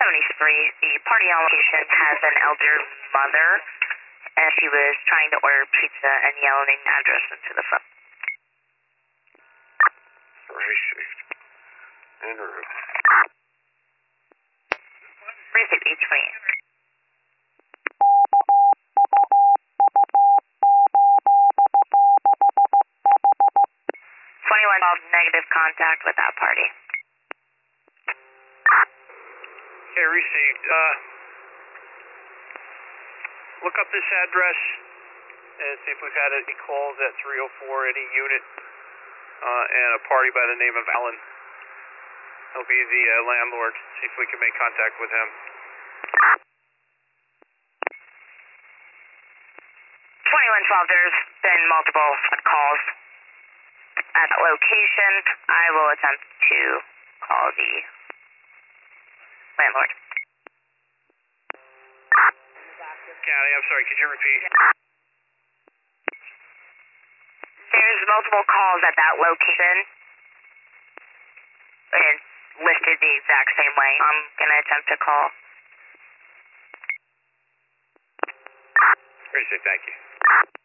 73, the party allocation has an elder mother, and she was trying to order pizza and yelling an address into the phone. Received. En route. Received 828. 2112, negative contact with that party. Okay, received. Look up this address and see if we've had any calls at 304, any unit, and a party by the name of Alan. He'll be the landlord. See if we can make contact with him. 2112, there's been multiple calls at that location. I will attempt to call the landlord. County, I'm sorry, could you repeat? There's multiple calls at that location. And it's listed the exact same way. I'm going to attempt to call. Appreciate it, thank you.